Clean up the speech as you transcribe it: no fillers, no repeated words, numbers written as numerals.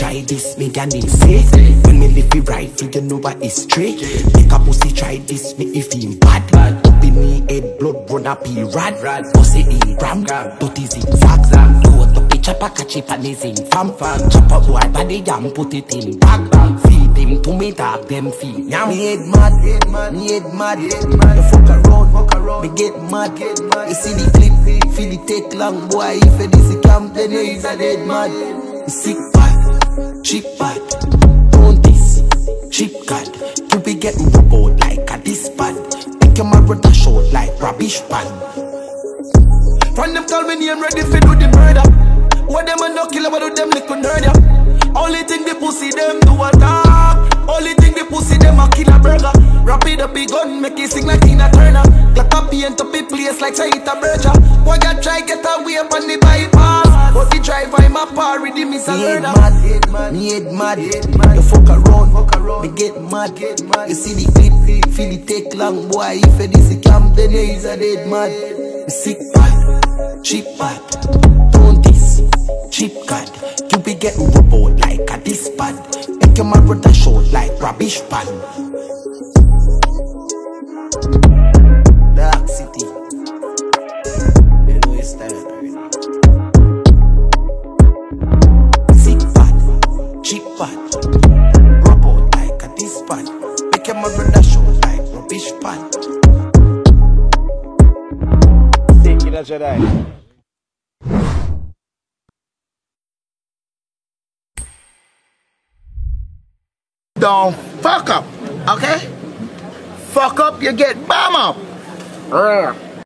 try this, me granny say. When me live it right, you know what is straight. Make a pussy try this, me if him bad. Up in me head, blood run up he rad. Pussy he ram, dirty zigzag. Do it up, chopper catch it and he's in fam. Chop up boy body jam, put it in bag. Feed him to me dog, them feed. Me head mad, me head mad. You fuck around, me get mad. You see the clip, feel it take long, boy. If it is a camp, then you is a dead mad. Sick bad, cheap bad. Don't this, cheap card. You be getting robot like a disband. Make your brother short like rubbish pan. From them call me name ready for do the murder. What them a no killer, but do them little nerd ya. Only thing the pussy them do a dog. Only thing the pussy them a kill a burger. Wrap it up big gun, make it sing like Tina Turner. Glock a paint up it place like Saita Berger. Boy got try get away on the bypass, but the driver in my par with him is a learner. Me head mad, you fuck around, me get mad. You see the clip, feel it take long, boy. If it is a camp, then you is a dead mad. Me sick bad, cheap bad. Don't this, cheap card. You be getting robot like a disband. Make your brother short like rubbish pan. Dark City. You know it's time. Sick bad, cheap bad. Robot like a disband. Make your brother short like rubbish pan. Take it as your eye. Don't fuck up, okay? Fuck up, you get bomb up.